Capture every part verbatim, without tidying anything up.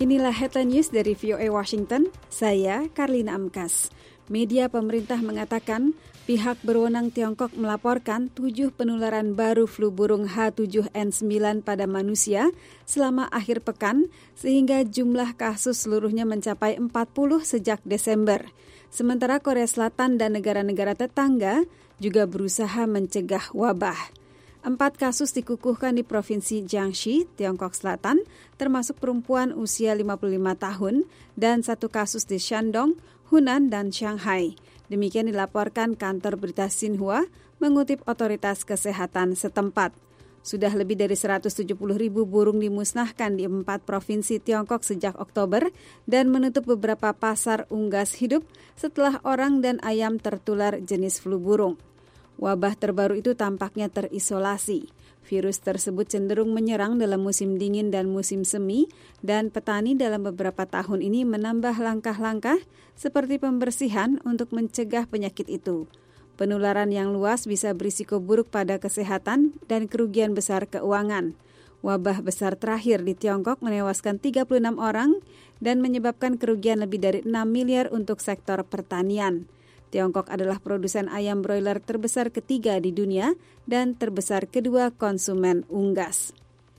Inilah headline news dari V O A Washington, saya Karlina Amkas. Media pemerintah mengatakan pihak berwenang Tiongkok melaporkan tujuh penularan baru flu burung H tujuh N sembilan pada manusia selama akhir pekan, sehingga jumlah kasus seluruhnya mencapai empat puluh sejak Desember. Sementara Korea Selatan dan negara-negara tetangga juga berusaha mencegah wabah. Empat kasus dikukuhkan di Provinsi Jiangxi, Tiongkok Selatan, termasuk perempuan usia lima puluh lima tahun, dan satu kasus di Shandong, Hunan, dan Shanghai. Demikian dilaporkan kantor berita Xinhua mengutip otoritas kesehatan setempat. Sudah lebih dari seratus tujuh puluh ribu burung dimusnahkan di empat provinsi Tiongkok sejak Oktober dan menutup beberapa pasar unggas hidup setelah orang dan ayam tertular jenis flu burung. Wabah terbaru itu tampaknya terisolasi. Virus tersebut cenderung menyerang dalam musim dingin dan musim semi, dan petani dalam beberapa tahun ini menambah langkah-langkah seperti pembersihan untuk mencegah penyakit itu. Penularan yang luas bisa berisiko buruk pada kesehatan dan kerugian besar keuangan. Wabah besar terakhir di Tiongkok menewaskan tiga puluh enam orang dan menyebabkan kerugian lebih dari enam miliar untuk sektor pertanian. Tiongkok adalah produsen ayam broiler terbesar ketiga di dunia dan terbesar kedua konsumen unggas.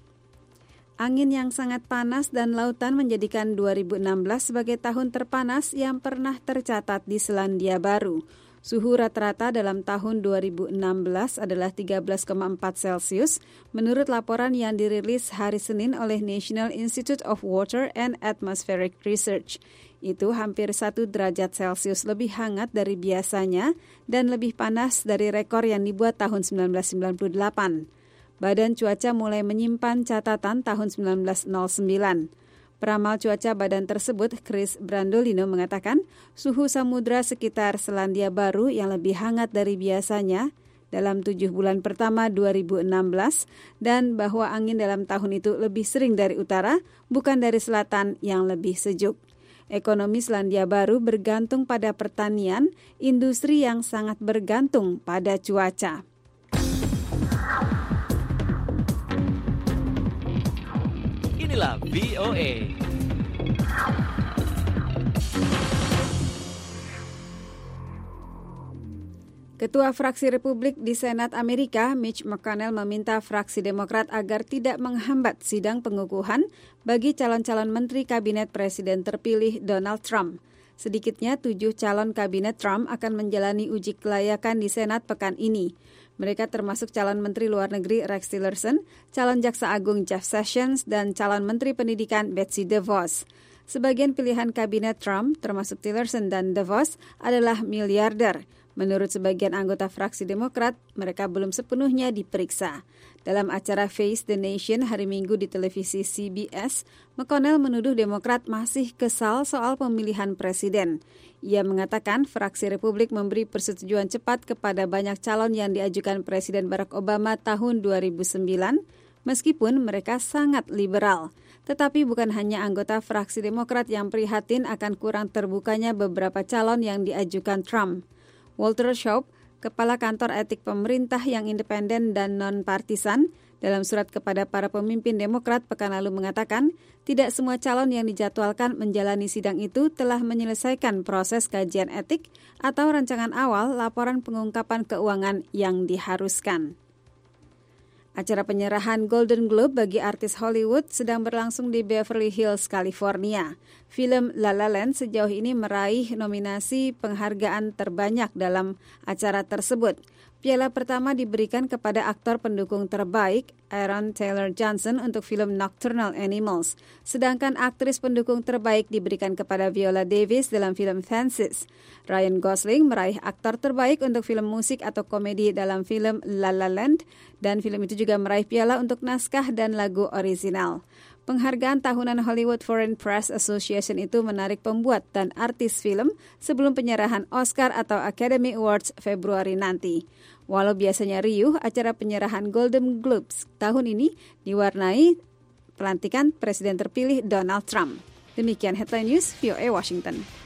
Angin yang sangat panas dan lautan menjadikan dua ribu enam belas sebagai tahun terpanas yang pernah tercatat di Selandia Baru. Suhu rata-rata dalam tahun dua ribu enam belas adalah tiga belas koma empat Celcius, menurut laporan yang dirilis hari Senin oleh National Institute of Water and Atmospheric Research. Itu hampir satu derajat Celcius lebih hangat dari biasanya dan lebih panas dari rekor yang dibuat tahun sembilan belas sembilan puluh delapan. Badan Cuaca mulai menyimpan catatan tahun sembilan belas nol sembilan. Peramal cuaca badan tersebut, Chris Brandolino, mengatakan suhu samudra sekitar Selandia Baru yang lebih hangat dari biasanya dalam tujuh bulan pertama dua ribu enam belas dan bahwa angin dalam tahun itu lebih sering dari utara, bukan dari selatan yang lebih sejuk. Ekonomi Selandia Baru bergantung pada pertanian, industri yang sangat bergantung pada cuaca. Inilah V O A. Ketua Fraksi Republik di Senat Amerika, Mitch McConnell, meminta fraksi Demokrat agar tidak menghambat sidang pengukuhan bagi calon-calon menteri kabinet Presiden terpilih Donald Trump. Sedikitnya tujuh calon kabinet Trump akan menjalani uji kelayakan di Senat pekan ini. Mereka termasuk calon Menteri Luar Negeri Rex Tillerson, calon Jaksa Agung Jeff Sessions, dan calon Menteri Pendidikan Betsy DeVos. Sebagian pilihan kabinet Trump, termasuk Tillerson dan DeVos, adalah miliarder. Menurut sebagian anggota fraksi Demokrat, mereka belum sepenuhnya diperiksa. Dalam acara Face the Nation hari Minggu di televisi C B S, McConnell menuduh Demokrat masih kesal soal pemilihan presiden. Ia mengatakan fraksi Republik memberi persetujuan cepat kepada banyak calon yang diajukan Presiden Barack Obama tahun dua ribu sembilan, meskipun mereka sangat liberal. Tetapi bukan hanya anggota fraksi Demokrat yang prihatin akan kurang terbukanya beberapa calon yang diajukan Trump. Walter Shaub, Kepala Kantor Etik Pemerintah yang independen dan non-partisan, dalam surat kepada para pemimpin Demokrat pekan lalu mengatakan, tidak semua calon yang dijadwalkan menjalani sidang itu telah menyelesaikan proses kajian etik atau rancangan awal laporan pengungkapan keuangan yang diharuskan. Acara penyerahan Golden Globe bagi artis Hollywood sedang berlangsung di Beverly Hills, California. Film La La Land sejauh ini meraih nominasi penghargaan terbanyak dalam acara tersebut. Piala pertama diberikan kepada aktor pendukung terbaik, Aaron Taylor Johnson, untuk film Nocturnal Animals. Sedangkan aktris pendukung terbaik diberikan kepada Viola Davis dalam film Fences. Ryan Gosling meraih aktor terbaik untuk film musik atau komedi dalam film La La Land, dan film itu juga meraih piala untuk naskah dan lagu orisinal. Penghargaan tahunan Hollywood Foreign Press Association itu menarik pembuat dan artis film sebelum penyerahan Oscar atau Academy Awards Februari nanti. Walau biasanya riuh, acara penyerahan Golden Globes tahun ini diwarnai pelantikan Presiden terpilih Donald Trump. Demikian headline news V O A Washington.